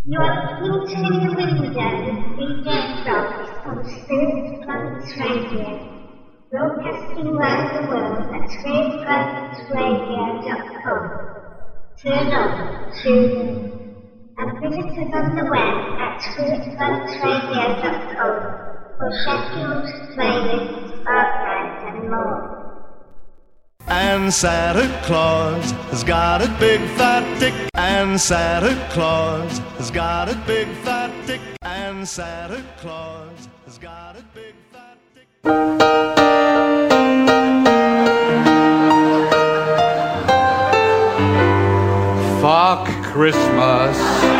You are listening to the window with DJ Frost on Spirit Plants Radio, broadcasting around the world at spiritplantsradio.com. Turn on, tune in, and visit us on the web at spiritplantsradio.com for schedules, playlists, archives, and more. And Santa Claus has got a big fat dick. And Santa Claus has got a big fat dick. And Santa Claus has got a big fat dick. Fuck Christmas.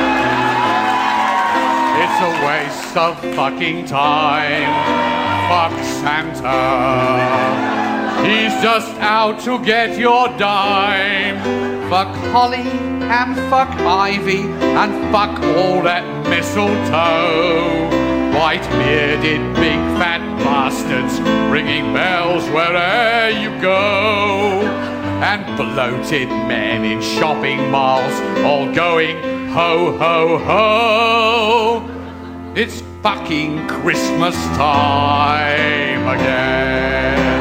It's a waste of fucking time. Fuck Santa. He's just out to get your dime. Fuck holly and fuck ivy and fuck all that mistletoe. White-bearded big fat bastards ringing bells wherever you go. And bloated men in shopping malls all going ho ho ho. It's fucking Christmas time again.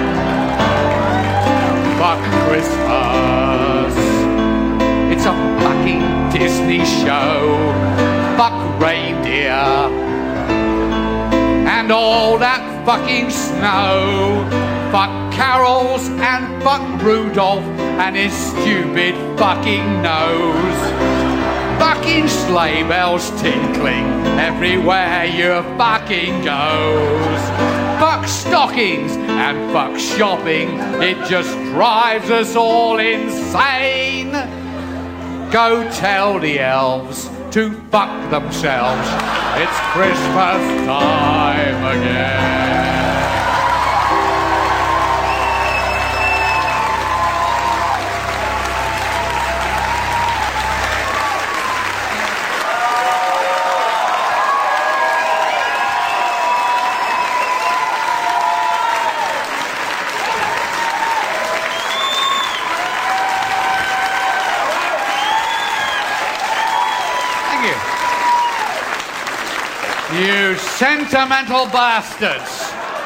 Fuck Christmas. It's a fucking Disney show. Fuck reindeer and all that fucking snow. Fuck carols and fuck Rudolph and his stupid fucking nose. Fucking sleigh bells tinkling everywhere you fucking goes. Fuck stockings and fuck shopping, it just drives us all insane. Go tell the elves to fuck themselves, it's Christmas time again. You sentimental bastards.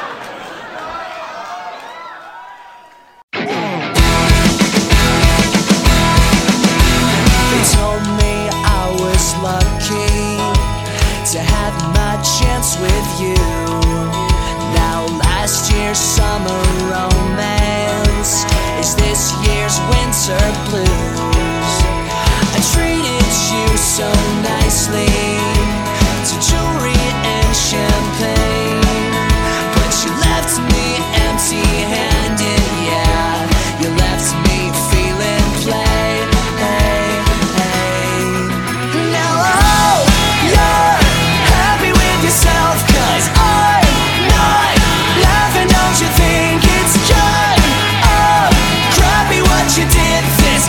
They told me I was lucky to have my chance with you. Now last year's summer romance is this year's winter blues. I treated you so nicely, jewelry and champagne, but you left me empty-handed, yeah. You left me feeling play, hey, hey. Now, oh, you're happy with yourself, 'cause I'm not laughing, don't you think it's kind of crappy what you did this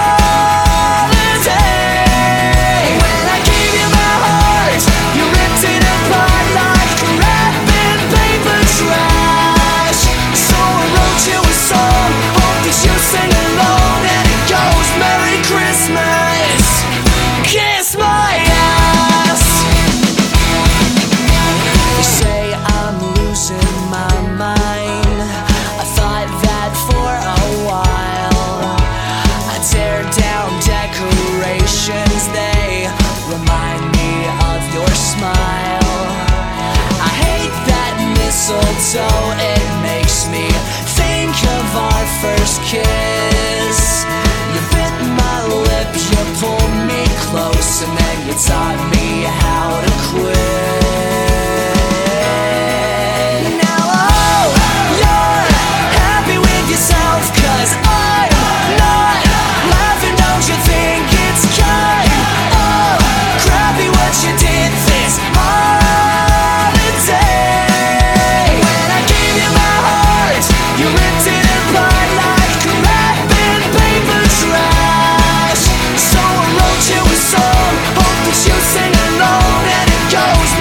holiday? When I gave you my heart, you ripped it apart like wrapping paper trash. So I wrote you a song, hope that you sing along, and it goes, Merry Christmas, kiss my ass. They say I'm losing my mind, I thought that for a while. I tear down decorations, they remind me of your smile. I hate that mistletoe, it makes me think of our first kiss. You bit my lip, you pulled me close, and then you taught me how to quit. Now, oh, you're happy with yourself, 'cause I'm not laughing, don't you think it's kind of crappy what you did this holiday? When I gave you my heart, you ripped it apart like wrapping paper trash. So I wrote you a song, hope that you sing along, and it goes,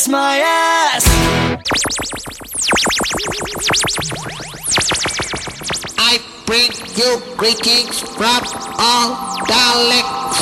kiss my ass. I bring you greetings from all Daleks.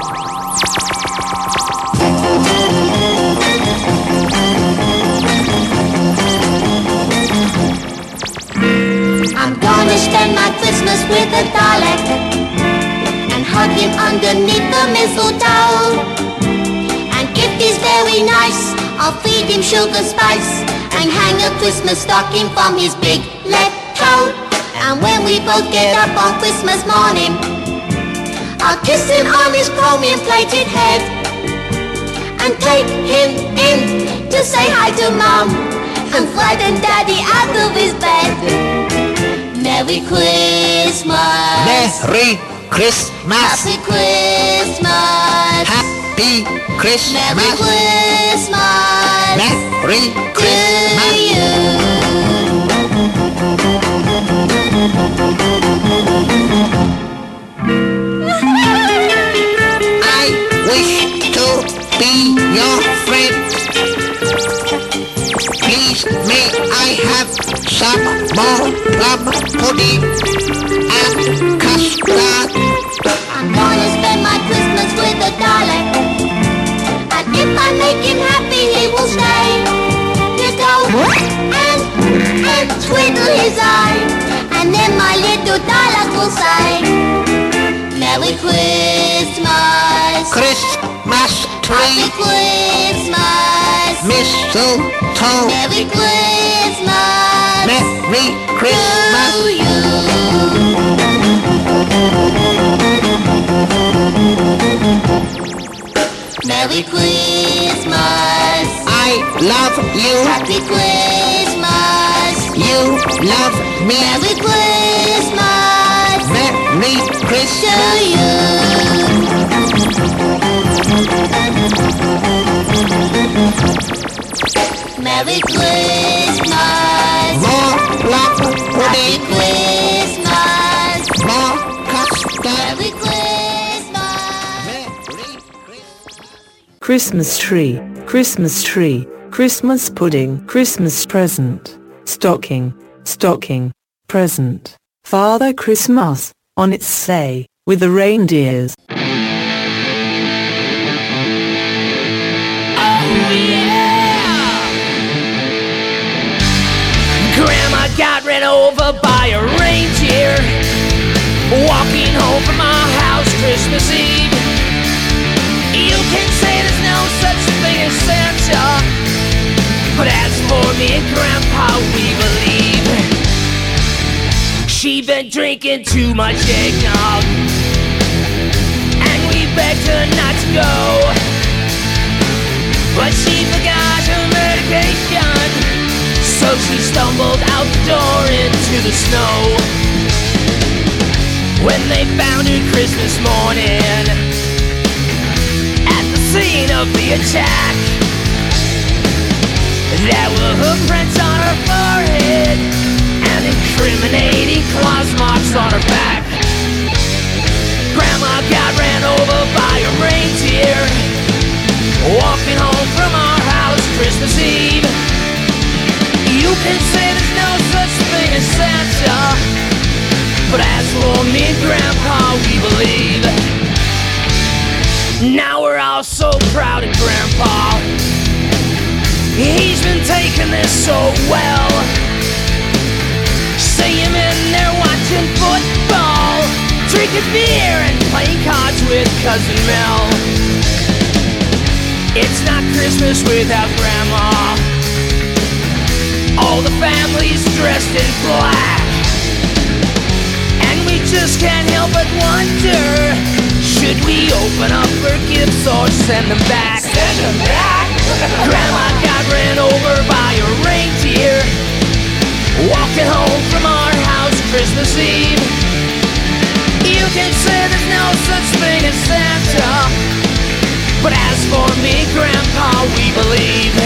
I'm gonna spend my Christmas with a Dalek and hug him underneath the mistletoe. And if he's very nice, I'll feed him sugar spice and hang a Christmas stocking from his big left toe. And when we both get up on Christmas morning, I'll kiss him on his chromium-plated head and take him in to say hi to Mom and frighten Daddy out of his bed. Merry Christmas. Merry Christmas. Happy Christmas. Happy Christmas. Merry Christmas. Merry To Christmas. you. I wish to be your friend. Please may I have some more plum pudding and custard. I'm gonna spend my Christmas with a Dalek, and if I make him happy, he will stay. Just go and twiddle his eye, and then my little Dalek will say, Merry Christmas, Christmas Happy tree, Christmas, mistletoe, Merry Christmas, Merry to Christmas. you. Merry Christmas, I love you, Happy Christmas, you love me. Merry Christmas Merry to Christmas. you. Merry Christmas, More plum Happy pudding, Christmas, more custard. Merry Christmas. Merry Christmas. Christmas tree, Christmas tree, Christmas pudding, Christmas present, stocking, stocking, present, Father Christmas, on its sleigh, with the reindeers. Grandma got ran over by a reindeer walking home from our house Christmas Eve. You can say there's no such thing as Santa, but as for me and Grandpa, we believe. She'd been drinking too much eggnog, and we begged her not to go, but she forgot her medication, so she stumbled out the door into the snow. When they found her Christmas morning at the scene of the attack, there were hoofprints on her forehead and incriminating claws marks on her back. Grandma got ran over by a reindeer walking home from our house Christmas Eve. You can say there's no such thing as Santa, but as for me and Grandpa, we believe. Now we're all so proud of Grandpa. He's been taking this so well. See him in there watching football, drinking beer and playing cards with Cousin Mel. It's not Christmas without Grandma. All the family's dressed in black, and we just can't help but wonder, should we open up her gifts or send them back? Send them back! Grandma got ran over by a reindeer walking home from our house Christmas Eve. You can say there's no such thing as Santa, but as for me, Grandpa, we believe.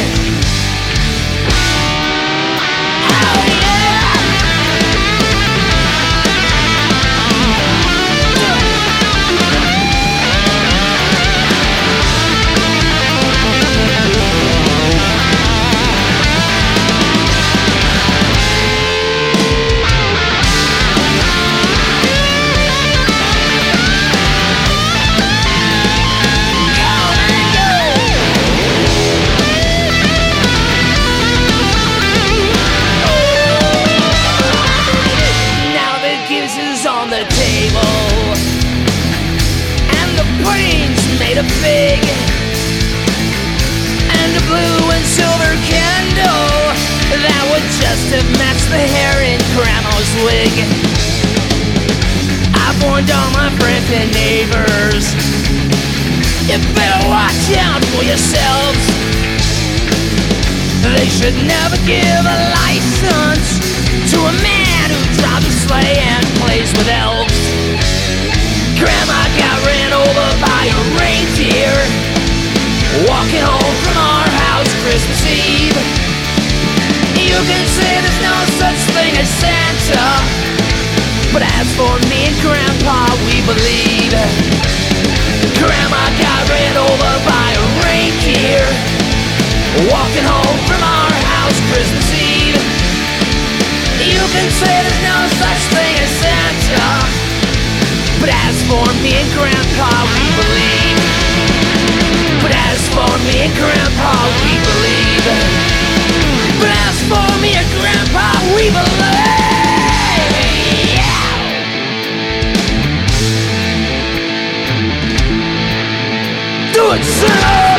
that would just have matched the hair in Grandma's wig. I've warned all my friends and neighbors, you better watch out for yourselves. They should never give a license to a man who drives a sleigh and plays with elves. Grandma got ran over by a reindeer walking home from our house Christmas Eve. You can say there's no such thing as Santa, but as for me and Grandpa, we believe. Grandma got ran over by a reindeer walking home from our house Christmas Eve. You can say there's no such thing as Santa, but as for me and Grandpa, we believe. But as for me and Grandpa, we believe. But as for me and Grandpa, we believe. Yeah. Do it, son!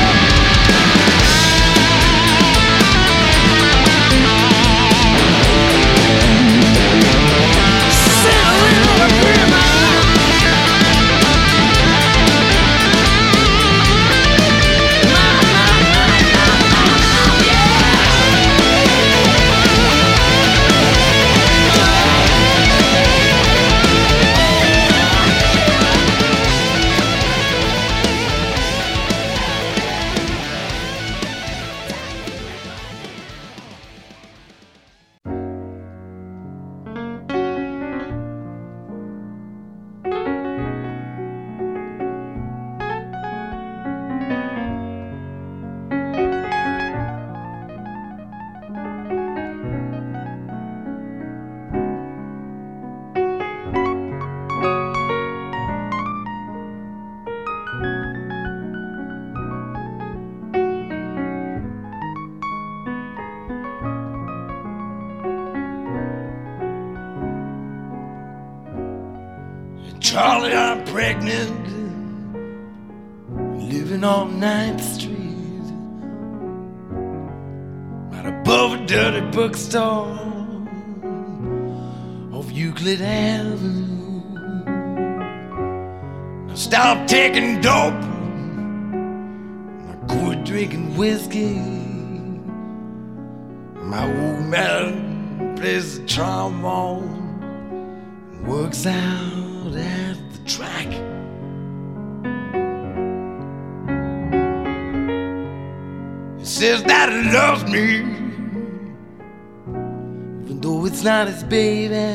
Charlie, I'm pregnant, living on 9th Street, right above a dirty bookstore off Euclid Avenue. I stopped taking dope, I quit drinking whiskey. My old man plays the trombone and works out at the track. He says that he loves me, even though it's not his baby.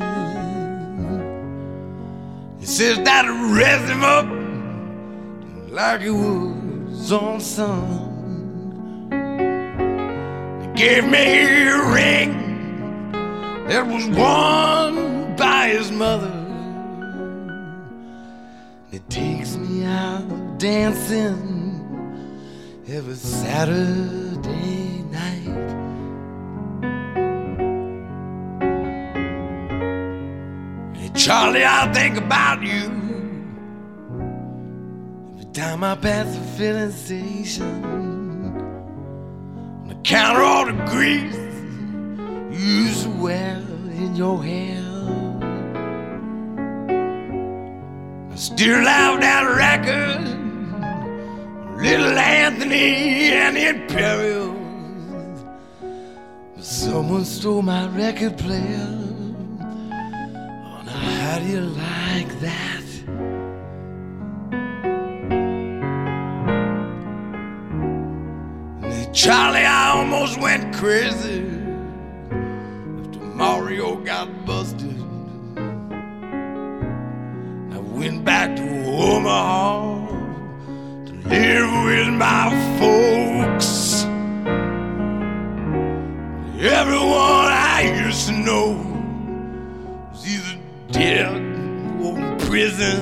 He says that he raised him up like he was his own son. He gave me a ring that was worn by his mother. It takes me out dancing every Saturday night. Hey Charlie, I think about you every time I pass the filling station. On account of all the grease you used to wear in your hair. Still love that record, Little Anthony and the Imperials. But someone stole my record player. Oh, now how do you like that? And then Charlie, I almost went crazy after Mario got busted. Went back to Omaha to live with my folks. Everyone I used to know was either dead or in prison.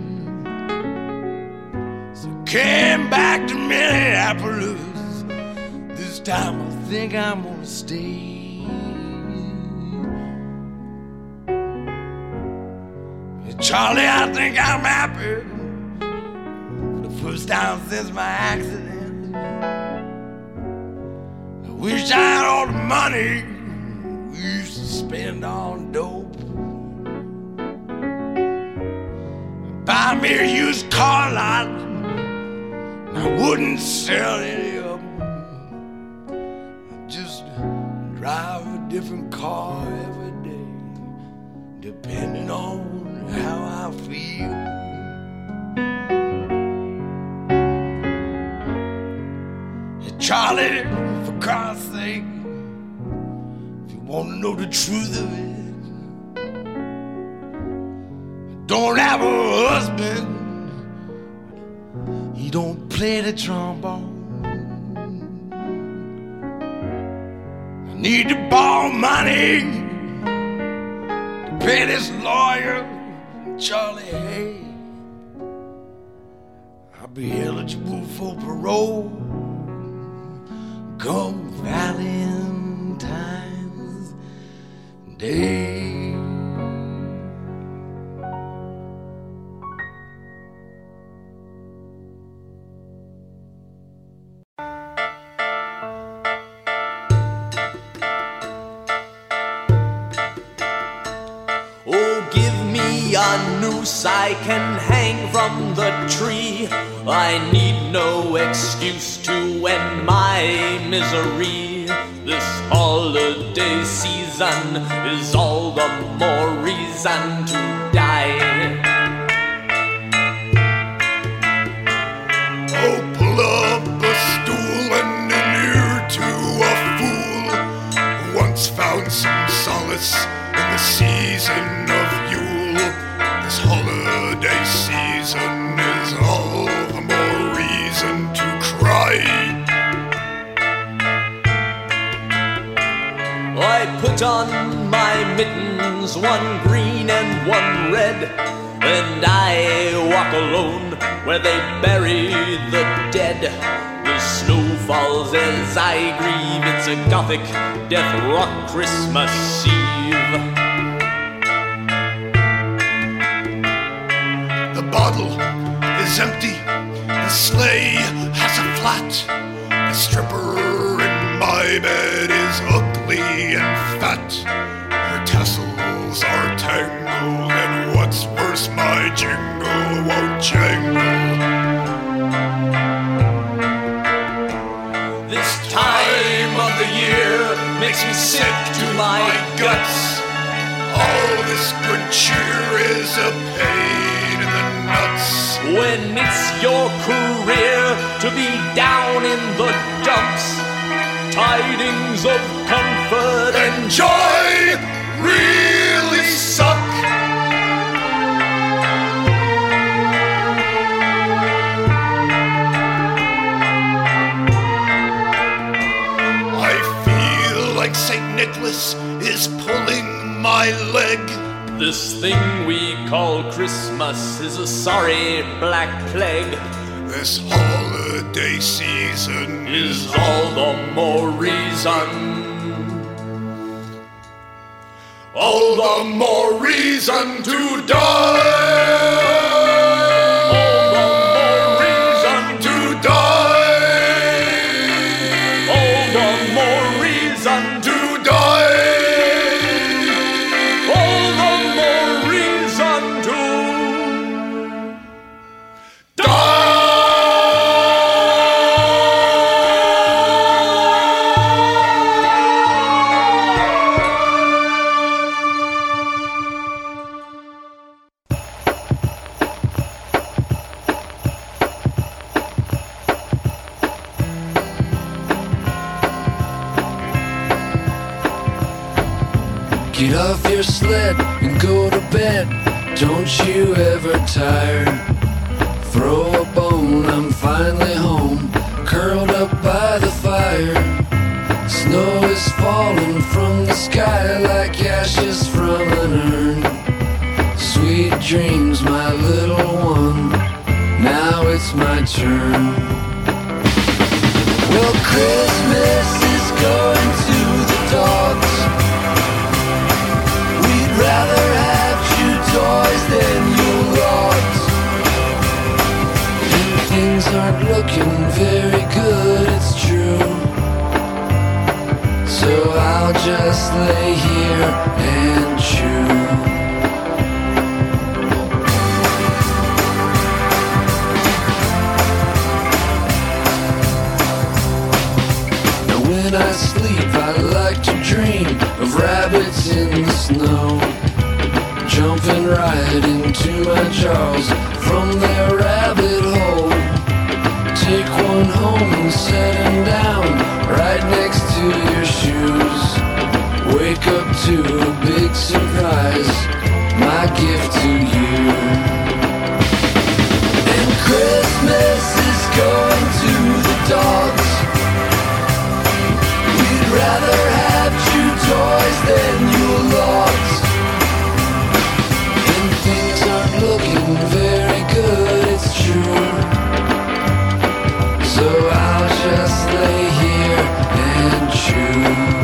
So I came back to Minneapolis. This time I think I'm gonna stay. Charlie, I think I'm happy for the first time since my accident. I wish I had all the money money we used to spend on dope. Buy me a used car lot, I wouldn't sell any of them. I'd just drive a different car every day, depending on how I feel. Hey, Charlie, for God's sake, if you want to know the truth of it, don't have a husband, he don't play the trombone. I need to borrow money to pay this lawyer, Charlie Hay. I'll be eligible for parole come Valentine's Day. A noose I can hang from the tree. I need no excuse to end my misery. This holiday season is all the more reason to die. Oh, pull up a stool and an ear to a fool who once found some solace in the season of Yule. This holiday season is all the more reason to cry. I put on my mittens, one green and one red, and I walk alone where they bury the dead. The snow falls as I grieve, it's a gothic death rock Christmas Eve. The bottle is empty, the sleigh has a flat. The stripper in my bed is ugly and fat. Her tassels are tangled, and what's worse, my jingle won't jangle. This time of the year makes me sick to my guts. All this good cheer is a pain in the nuts. When it's your career to be down in the dumps, tidings of comfort and joy really suck. I feel like St. Nicholas is pulling my leg. This thing we call Christmas is a sorry black plague. This holiday season is all the more reason. All the more reason to die. All the more reason to die. All the more reason to die. Get off your sled and go to bed. Don't you ever tire. Throw a bone, I'm finally home, curled up by the fire. Snow is falling from the sky like ashes from an urn. Sweet dreams, my little one, now it's my turn. Well, Christmas is going to the dogs. We'd rather have chew toys than your logs. And things aren't looking very good, it's true. So I'll when I sleep, I like to dream of rabbits in the snow, jumping right into my jaws from their rabbit hole. Take one home and set him down right next to your shoes. Wake up to a big surprise, my gift to you. And Christmas is going to the dogs. We'd rather have you toys than your logs. And things aren't looking very good, it's true. So I'll just lay here and chew.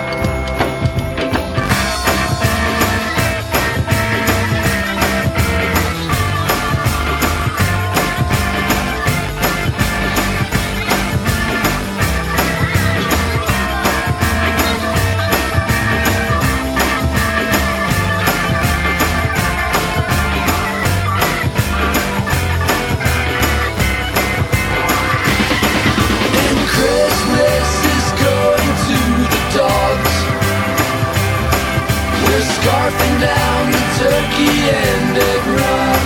Scarfing down the turkey and egg rock,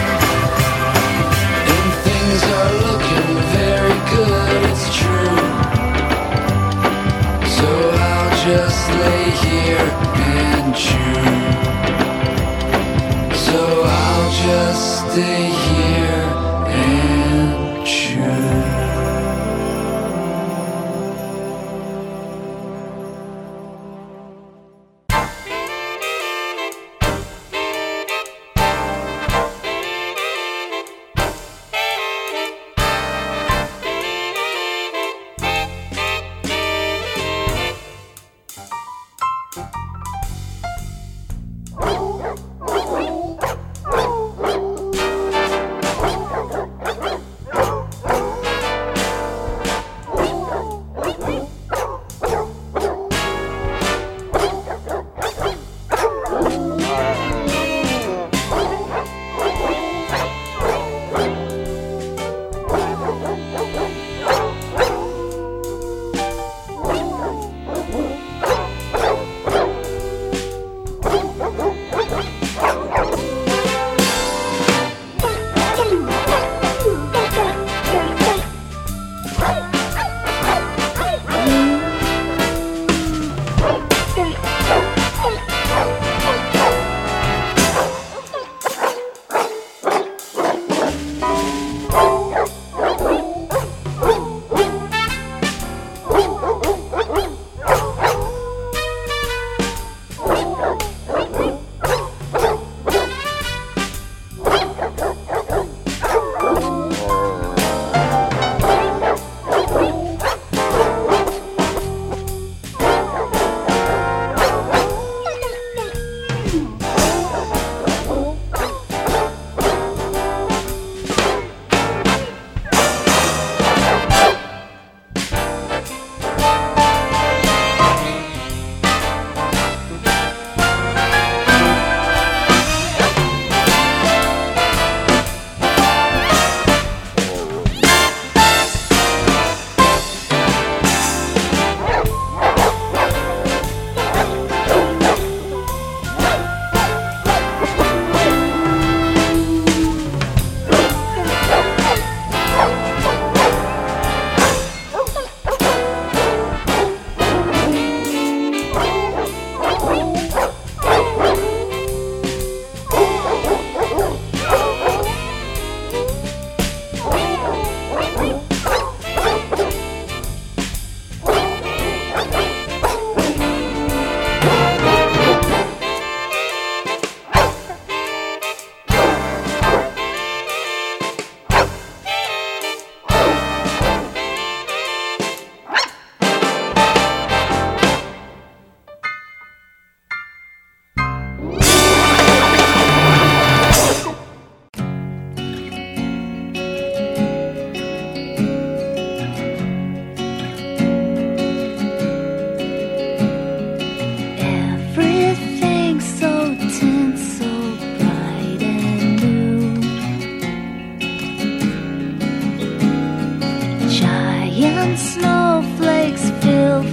and things are looking very good, it's true. So I'll just lay here and chew. So I'll just stay here and chew. Snowflakes fill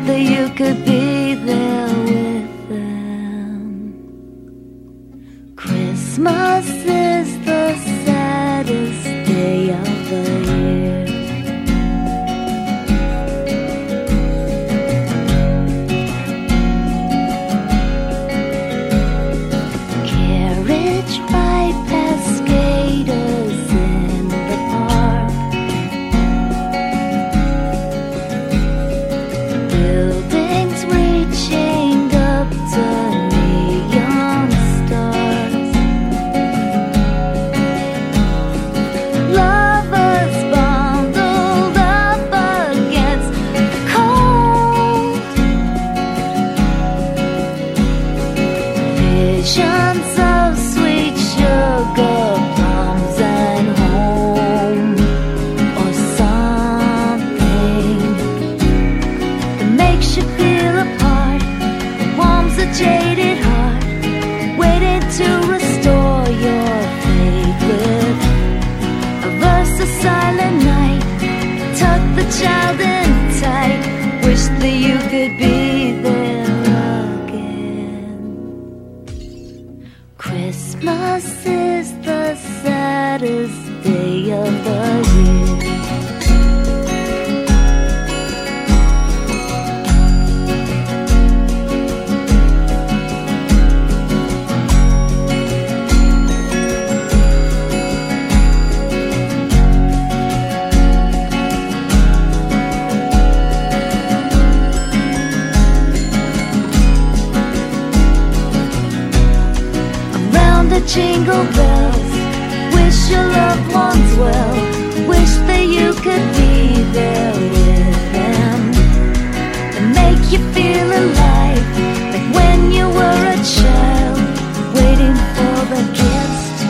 that you could be there with them. Christmas is the saddest day of the year. Carriage ride past skaters in the park. Buildings reaching up to neon stars. Lovers bundled up against the cold. Visions of sweet sugar plums and home, or something that makes you feel apart, warms a jaded heart, waiting to restore your faith with a verse of silent night. Tuck the child in tight, wish that you could be there again. Christmas is the saddest day of the year. Around the jingle bells, wish your loved ones well, wish that you could be there with them, and make you feel alive, like when you were a child, waiting for the gifts to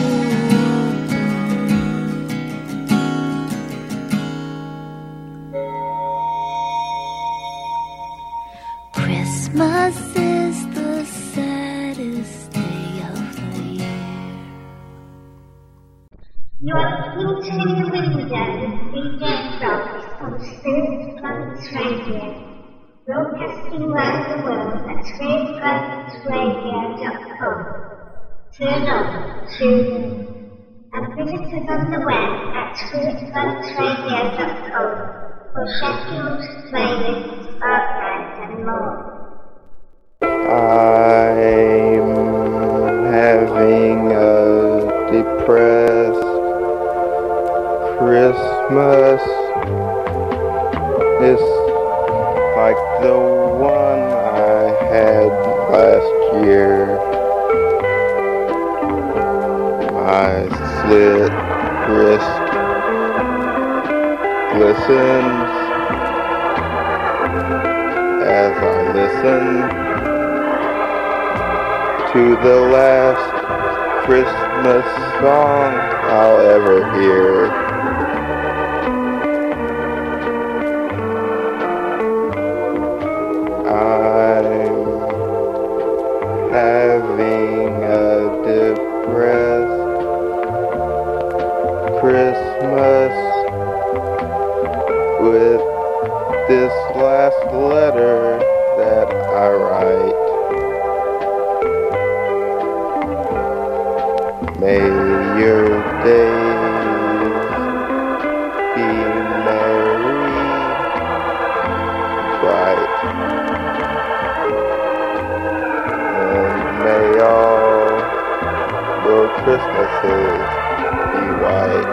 open. Christmas is the saddest day of the year. You're looking in the window with DJ Frogs on Spirit Floods Radio, broadcasting around the world at spiritfloodradio.com. Turn on, tune in, and visit us on the web at spiritfloodsradio.com for schedules, playlists, archives, and more. I'm having a depressed Christmas. It's like the one I had last year. My slit wrist glistens as I listen to the last Christmas song I'll ever hear. I'm having a depressed Christmas with this last letter that I write. May your days be merry, bright, and may all your Christmases be white.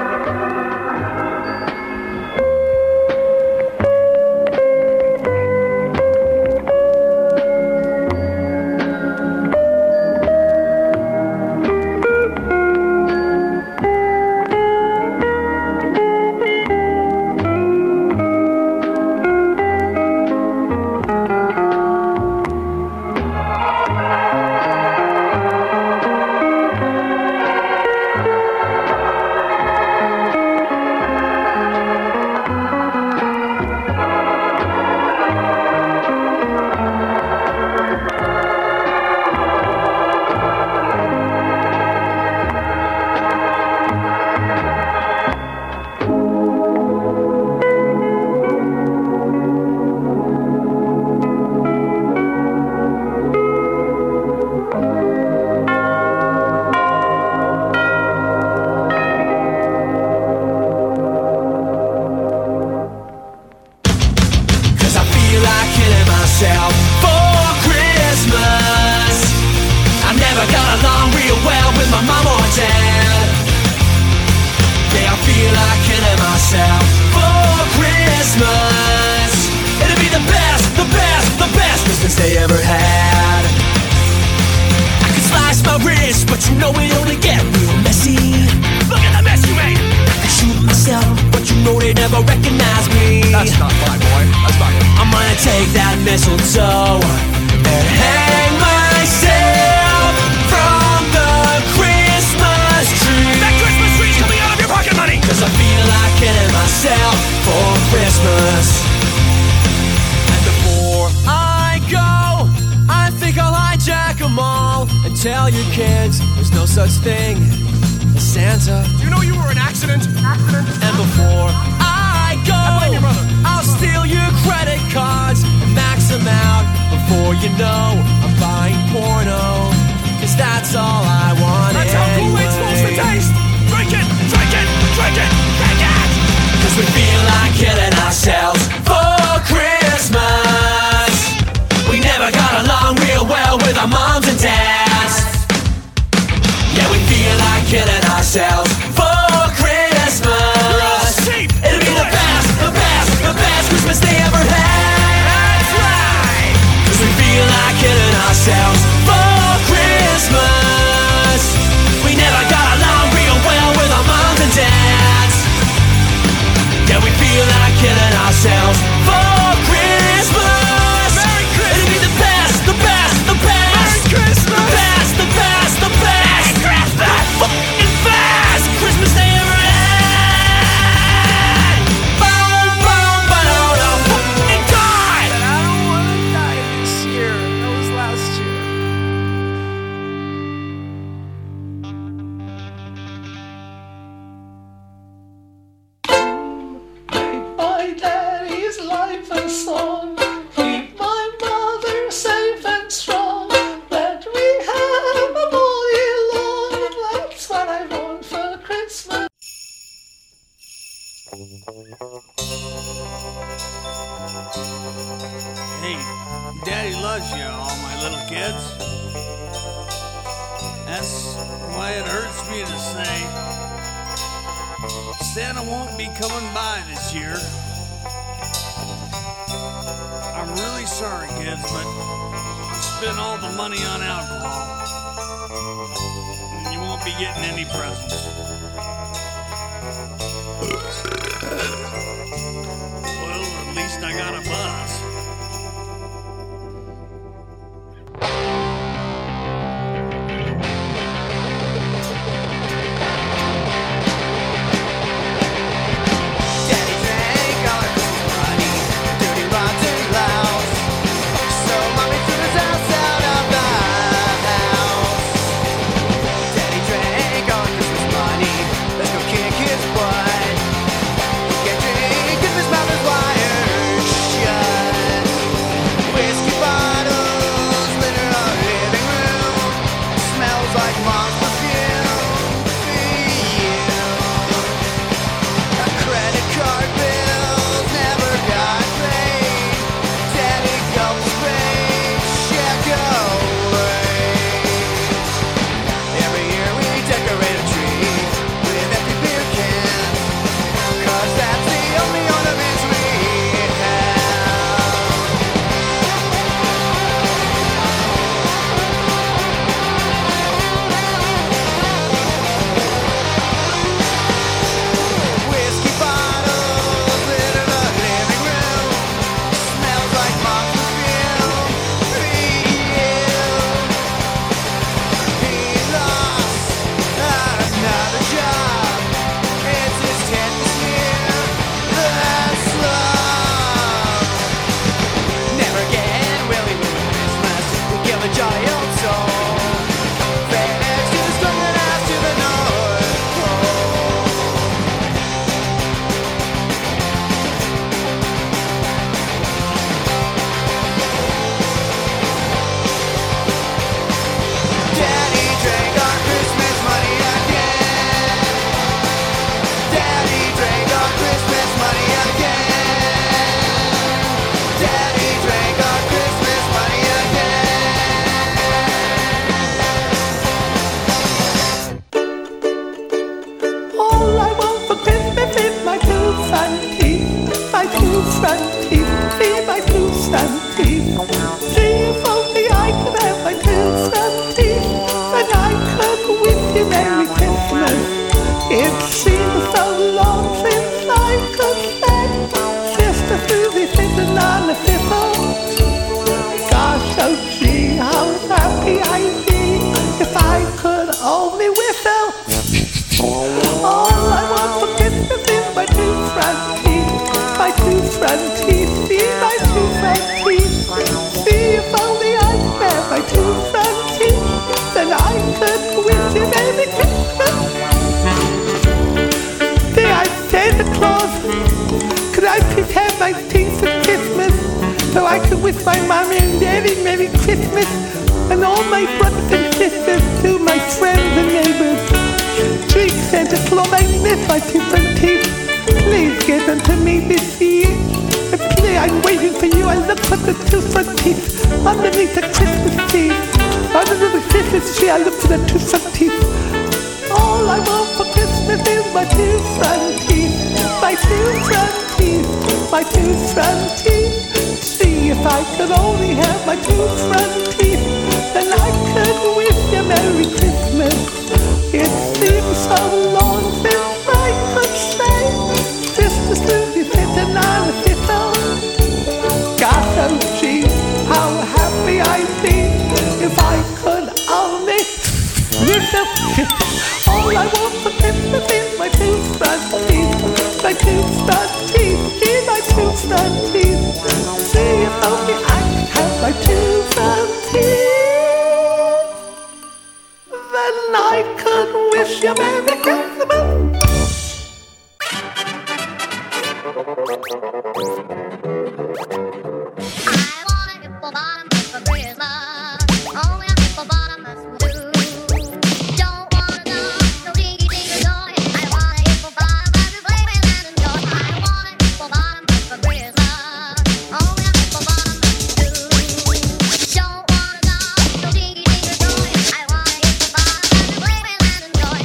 but you know it only get real messy. Look at the mess you made. I shoot myself, but you know they never recognize me. That's not fine, boy. That's not good. I'm gonna take that mistletoe and hang myself from the Christmas tree. That Christmas tree's coming out of your pocket money. 'Cause I feel like killing myself for Christmas. And before I go, I think I'll hijack them all and tell your kids there's no such thing as Santa. Do you know you were an accident? And before I go, I blame your mother. I'll steal your credit cards and max them out. Before you know, I'm buying porno, 'cause that's all I want. That's how Kool-Aid's supposed to taste. Drink it, drink it, drink it, drink it. 'Cause we feel like killing ourselves for Christmas. We never got along real well with our moms and dads. Yeah, we feel like killing ourselves for Christmas. It'll be the best, the best, the best Christmas they ever had. That's right. 'Cause we feel like killing ourselves for Christmas. We never got along real well with our moms and dads. Yeah, we feel like killing ourselves for Christmas. Merry Christmas. It'll be the best, the best, the best. Merry Christmas. The best, the best, the best. Merry Christmas. The fucking best Christmas they ever had. Boom, boom, but I don't fucking die. But I don't wanna die this year. That was last year. My daddy's life and song, keep my mother safe and strong. Let me have them all year long. That's what I want for Christmas. Hey, Daddy loves you all, my little kids. That's why it hurts me to say Santa won't be coming by this year. I'm really sorry, kids, but I spent all the money on alcohol. And you won't be getting any presents. Well, at least I got a buzz. Daddy drank all of his money, dirty, rotten blouse. So mommy threw his ass out of the house. Daddy drank all of Christmas money, let's go kick his butt. He can't drink if his mouth is wired shut. wish my mommy and daddy Merry Christmas, and all my brothers and sisters, to my friends and neighbors. Treat Santa Claus, I miss my two front teeth. Please give them to me this year. And please, I'm waiting for you. I look for the two front teeth underneath the Christmas tree. Under the Christmas tree, I look for the two front teeth. All I want for Christmas is my two front teeth. My two front teeth. My two front teeth. See, if I could only have my two front teeth, then I could wish you Merry Christmas. It seems so long since I could say Christmas to you since the 95th. Gosh, oh gee, how happy I'd be if I could only wish you. All I want for Christmas is my two front teeth. My two front teeth, gee, my two front teeth. See if only I could have my two front teeth, then I could wish you Merry Christmas. I want a hippopotamus for Christmas. Only a hippopotamus will do. Don't want a dog, no dinky dinky toy. I want a hippopotamus to play with and enjoy. I want a hippopotamus for Christmas. Only a hippopotamus will do. Don't want a dog, no dinky dinky toy. I want a hippopotamus to play with and enjoy.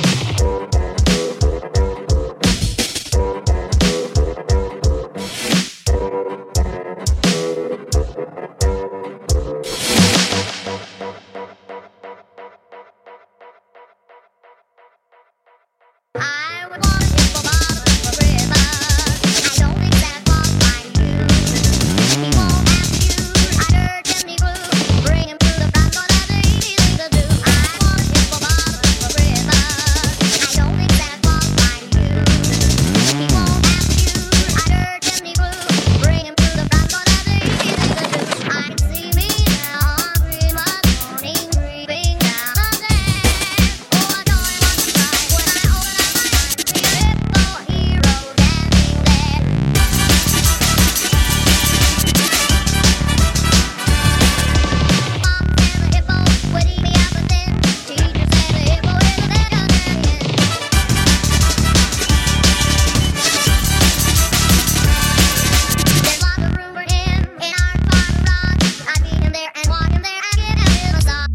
I would want a hippopotamus for Christmas. I don't think Santa Claus might use. He won't have to use either chimney glue. Bring him to the front door, that's the easy thing to do. I want a hippopotamus for Christmas. I don't think Santa Claus might use. He won't have to use either chimney glue. Bring him to the front door, that's the easy thing to do. I can see me now on Christmas morning, creeping down the stairs. Oh, I joy must cry when I open up my eyes to see a hippo hero standing there. Mom said the hippo would eat me up, but then teacher said the hippo is a vegetarian. There's lots of room for him in our farm garage. I feed him there and walk him there and give him his massage.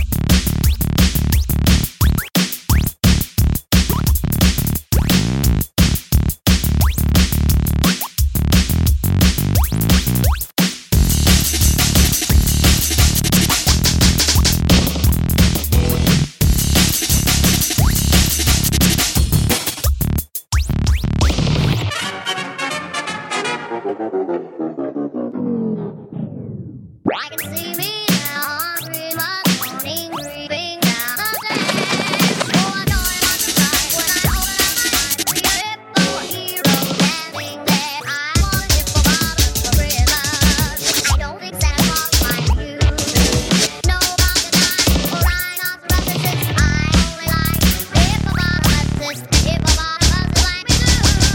I can see me now on Christmas morning, creeping down the stairs. Oh, I joy must cry when I open up my eyes to see a hippo hero standing there. I want a hippopotamus for Christmas. I don't think Santa Claus might use. No crocodiles or rhinoceroses. I only like hippopotamuses. Hippopotamuses like me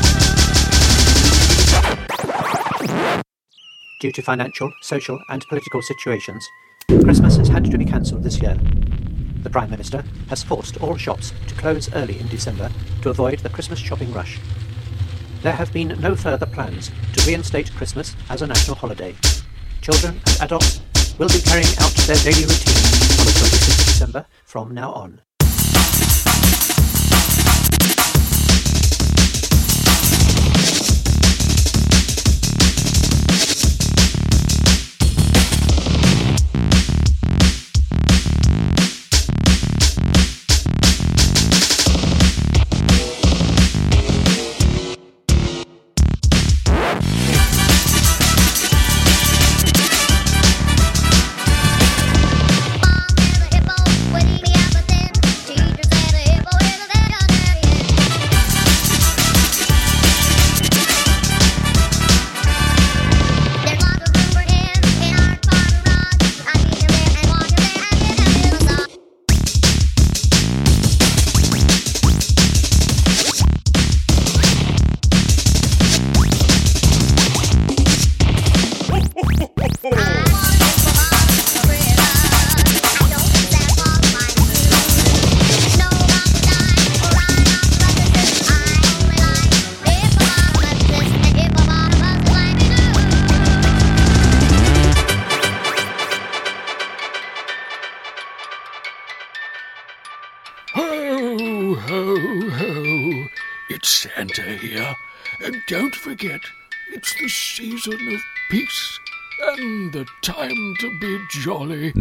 too. Due to financial, social and political situations, Christmas has had to be cancelled this year. The Prime Minister has forced all shops to close early in December to avoid the Christmas shopping rush. There have been no further plans to reinstate Christmas as a national holiday. Children and adults will be carrying out their daily routine on the 26th of December from now on. Mom said the hippo would eat me up, but then Ho, ho, ho. It's Santa here. And don't forget, it's the season of peace and the time to be jolly.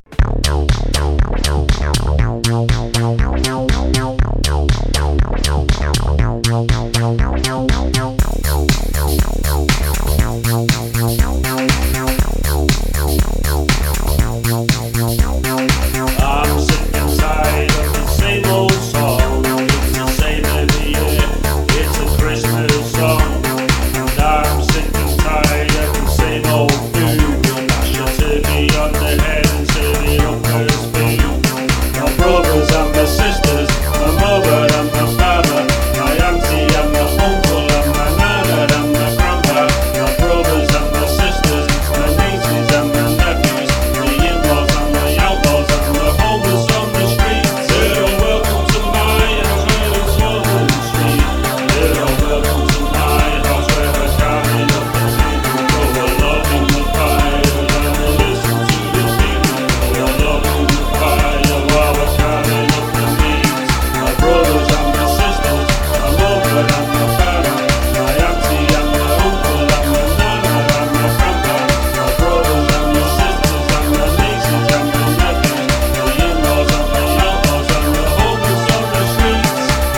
I'm sick and tired of the same old song. It's the same every year. It's a Christmas song. And I'm sick and tired of the same old food. We mash a turkey on the head and serve it up as food. My brothers and my sisters, my mother and my father, my auntie and my uncle and my nana and my grandpa, my brothers and my sisters, my nieces and my nephews, the in-laws and the outlaws and the homeless on the street. They're all welcome to my house where it's warm and sweet. They're all welcome to my house where we're carving up the table, we're loving the fire and we listen to the feeling. We're loving the fire while we're carving up the meat. My brothers and my sisters, my mother and my father, my auntie and my uncle and my nana and my grandpa, my brothers and my sisters and my nieces and my nephews, the in-laws and the outlaws and the homeless on the streets.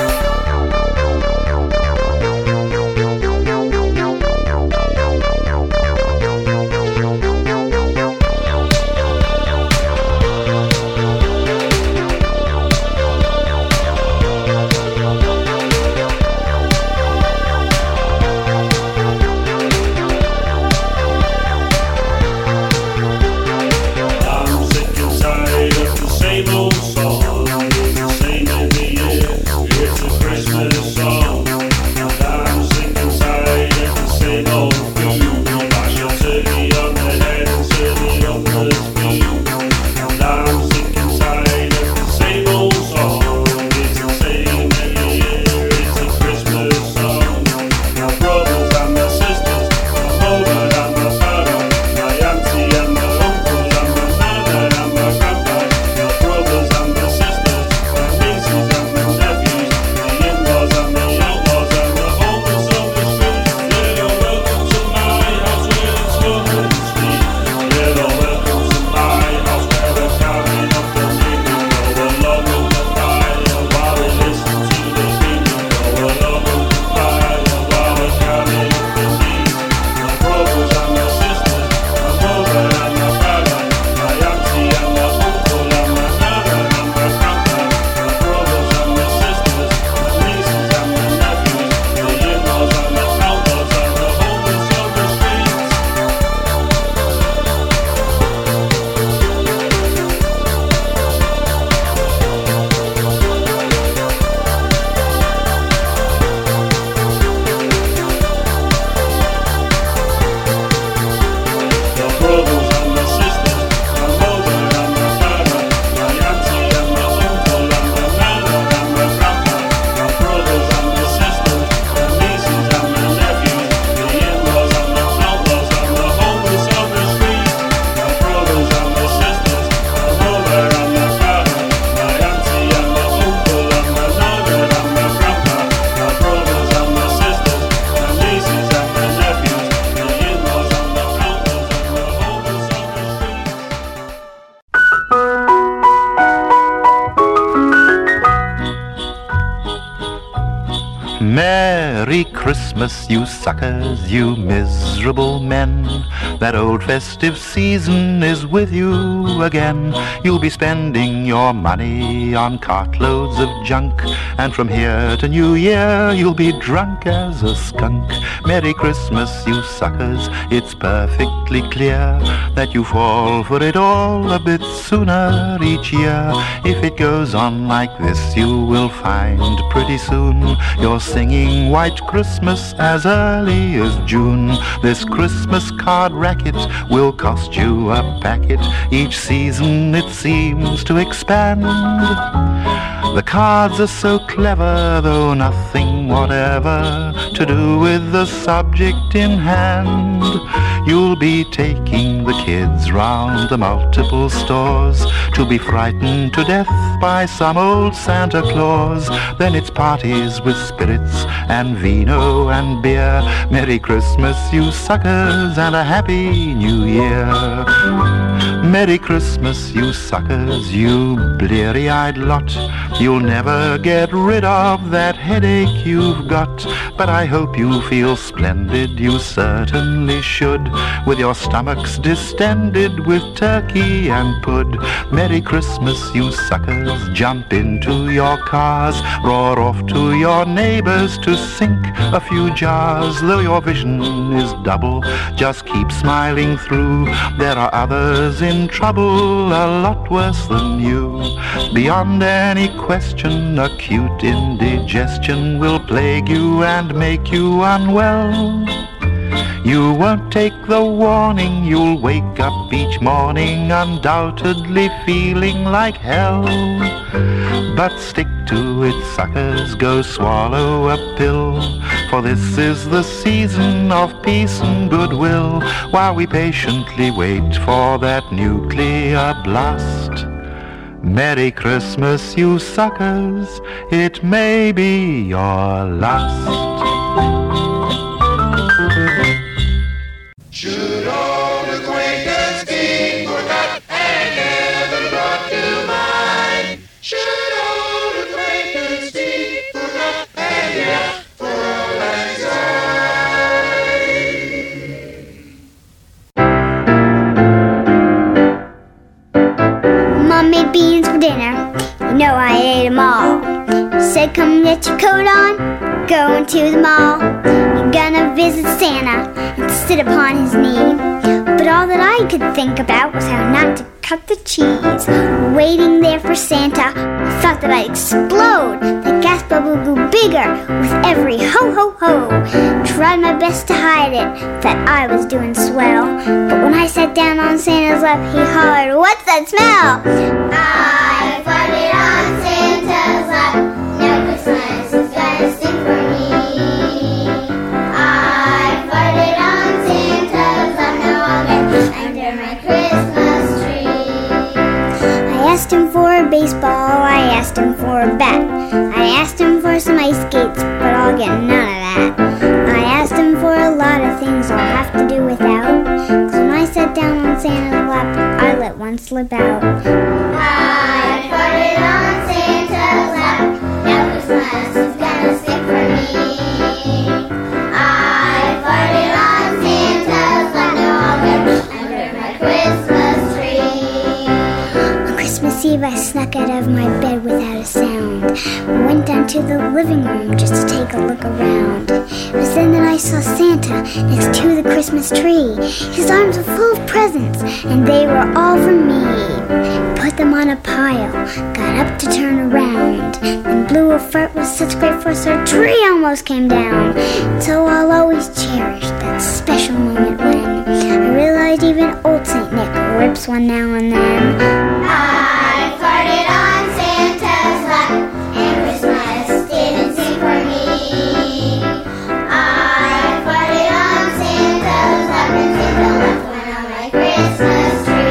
I'm sick and tired of the same old song. It's the same every year. It's a Christmas song. And I'm sick and tired of the same old food. We mash a turkey on the head and serve it up as food. And I'm sick and tired of the same old song. It's the same every year. It's a Christmas song. My brothers and my sisters, my mother and my father, my auntie and my uncle and my nana and my grandpa, my brothers and my sisters, my nieces and my nephews, the in-laws and the outlaws and the homeless on the street. They're all welcome to my house where it's warm and sweet. They're all welcome to my house where we're carving up the meaning. We're loving the fire while we listen to the feeling. We're loving the fire while we're carving up the meat. My brothers and my sisters, my mother and my father, my auntie and my uncle and my nana and my grandpa, my brothers and my sisters, my nieces and my nephews, the in-laws and the outlaws and the homeless on the streets. My brothers and my sisters, my mother and my father, my auntie and my uncle and my nana and my grandpa, my brothers and my sisters, my nieces and my nephews, the in-laws and the outlaws and the homeless on the street. My brothers and my sisters, my mother and my father, my auntie and my uncle and my nana and my grandpa, my brothers and my sisters, my nieces and my nephews, the in-laws and the outlaws and the homeless on the street. Merry Christmas, you suckers, you miserable men. That old festive season is with you again. You'll be spending your money on cartloads of junk, and from here to New Year you'll be drunk as a skunk. Merry Christmas, you suckers, it's perfectly clear that you fall for it all a bit sooner each year. If it goes on like this, you will find pretty soon you're singing White Christmas as early as June. This Christmas card racket will cost you a packet. Each season it seems to expand. The cards are so clever, though nothing whatever to do with the subject in hand. You'll be taking the kids round the multiple stores to be frightened to death by some old Santa Claus. Then it's parties with spirits and vino and beer. Merry Christmas, you suckers, and a Happy New Year. Merry Christmas, you suckers, you bleary-eyed lot. You'll never get rid of that headache you've got. But I hope you feel splendid, you certainly should, with your stomachs distended with turkey and pud. Merry Christmas, you suckers, jump into your cars, roar off to your neighbors to sink a few jars. Though your vision is double, just keep smiling through. There are others in trouble a lot worse than you. Beyond any question, acute indigestion will plague you and make you unwell. You won't take the warning, you'll wake up each morning undoubtedly feeling like hell. But stick to it, suckers, go swallow a pill, for this is the season of peace and goodwill, while we patiently wait for that nuclear blast. Merry Christmas, you suckers, it may be your last. Should old acquaintance be forgot and never brought to mind? Should old acquaintance be forgot and left for all time? Mom made beans for dinner, you know I ate them all. Said come get your coat on, going to the mall. You're gonna visit Santa and sit upon his knee. But all that I could think about was how not to cut the cheese. Waiting there for Santa, I thought that I'd explode. The gas bubble grew bigger with every ho ho ho. Tried my best to hide it, that I was doing swell. But when I sat down on Santa's lap, he hollered, "What's that smell?" I farted on Santa's lap. Now Christmas is gonna sing for me. I farted on Santa's lap. Now I'll get under my Christmas tree. I asked him for a baseball, I asked him for a bat, I asked him for some ice skates, but I'll get none of that. I asked him for a lot of things I'll have to do without, 'cause when I sat down on Santa's lap, I let one slip out. I farted on Santa's lap. Now Christmas is gonna stick for me. I farted on Santa's lap. Now I'll get under my Christmas tree. On Christmas Eve, I snuck out of my bed without a sound. Went down to the living room just to take a look around. It was then that I saw Santa next to the Christmas tree. His arms were full of presents, and they were all for me. Put them on a pile, got up to turn around, and blew a fart with such great force our tree almost came down. So I'll always cherish that special moment when I realized even old Saint Nick rips one now and then. I farted on Santa's lap, and Christmas didn't sing for me. I farted on Santa's lap, and Santa left one on my Christmas tree.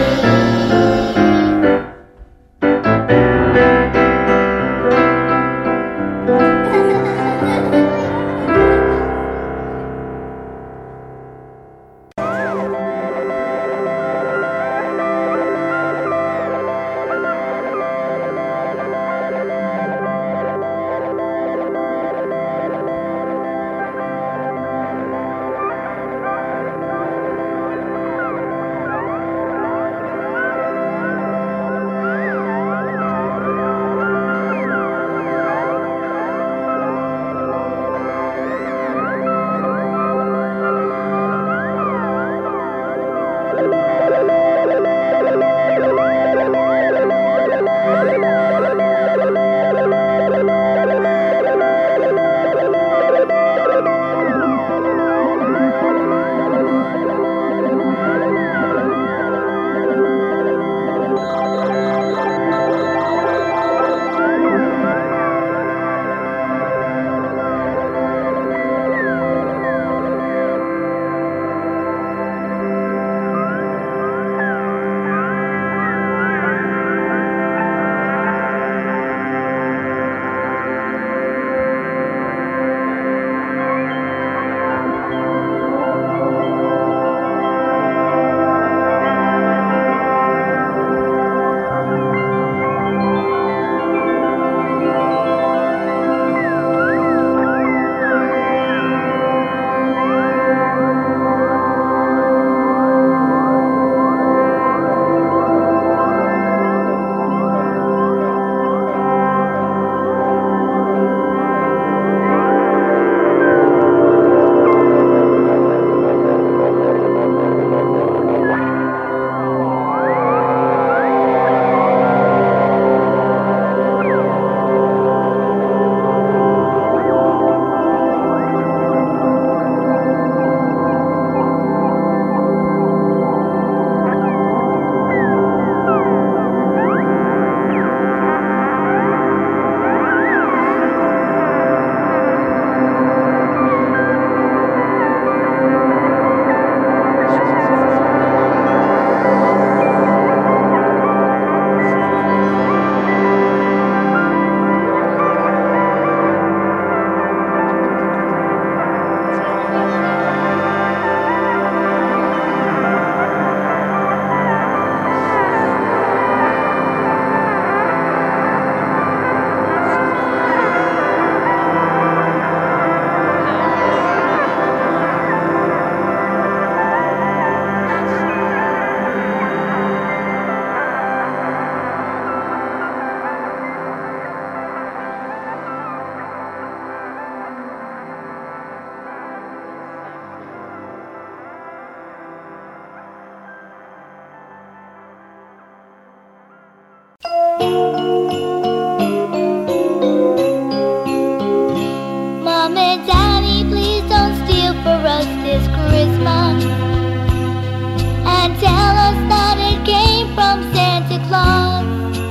Mom and Daddy, please don't steal for us this Christmas, and tell us that it came from Santa Claus.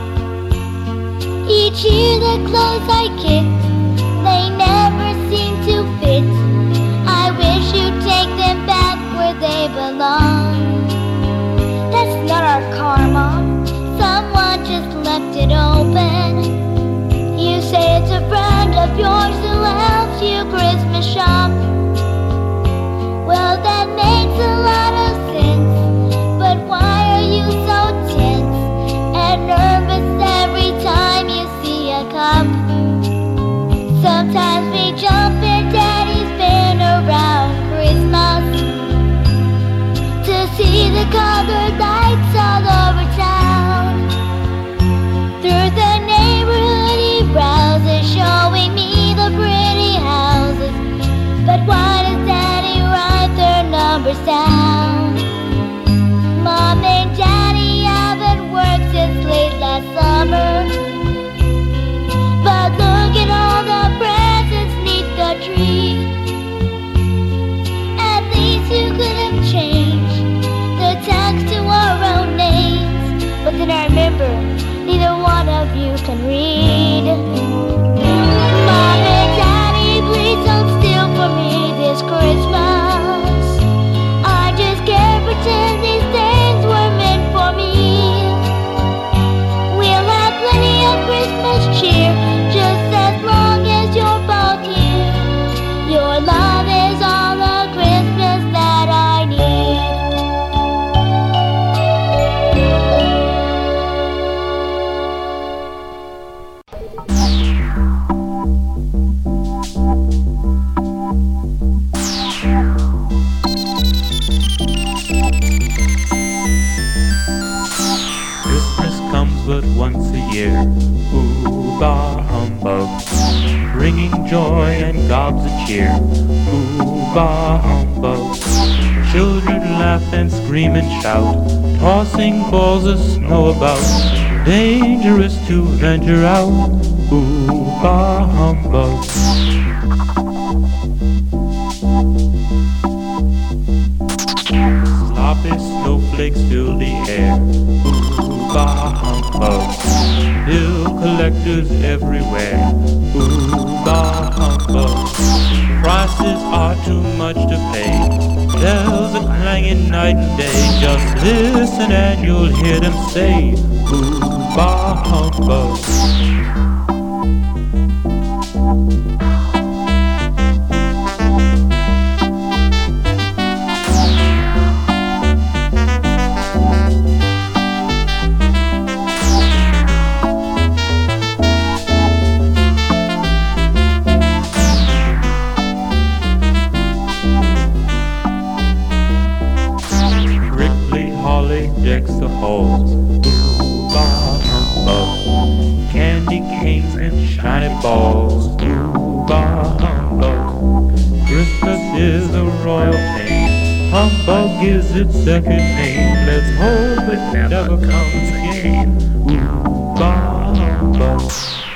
Each year the clothes I kicked, they never seem to fit. I wish you'd take them back where they belong. That's not our car, Mom. Someone just left it open. You say it's a friend of yours who helps you Christmas shop. Well, that makes a lot of sense, but why are you so tense and nervous every time you see a cup? Sometimes we jump in Daddy's van around Christmas to see the colored lights all over town. Through the neighborhood he browses, showing me the pretty houses. But why does Daddy write their numbers down? Mom and Daddy haven't worked since late last summer, but look at all the presents neath the tree. At least you could have changed the tags to our own names. But then I remember, neither one of you can read. Mom and Daddy, please don't steal from me this Christmas. I just can't pretend these things were meant for me. We'll have plenty of Christmas cheer, just as long as you're both here. Your love is all the Christmas that I need. Christmas comes but once a year, ooh, bah, humbug, bringing joy and gobs of cheer, ooh, bah, humbug. Children laugh and scream and shout, tossing balls of snow about, dangerous to venture out, ooh, bah, humbug. Sloppy snowflakes fill the air, ooh, bah, humbug. Bill collectors everywhere, ooh, bah, humbug. Prices are too much to pay, bells are clanging night and day. Just listen and you'll hear them say, ooh, bah, humbug. Decks the halls, ooh, bah, humbug. Candy canes and shiny balls, ooh, bah, humbug. Christmas is a royal pain, humbug is its second name. Let's hope it never comes again, ooh, bah, humbug.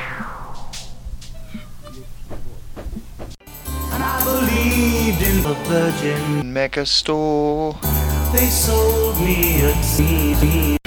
And I believed in the Virgin Mega Store. They sold me a CD.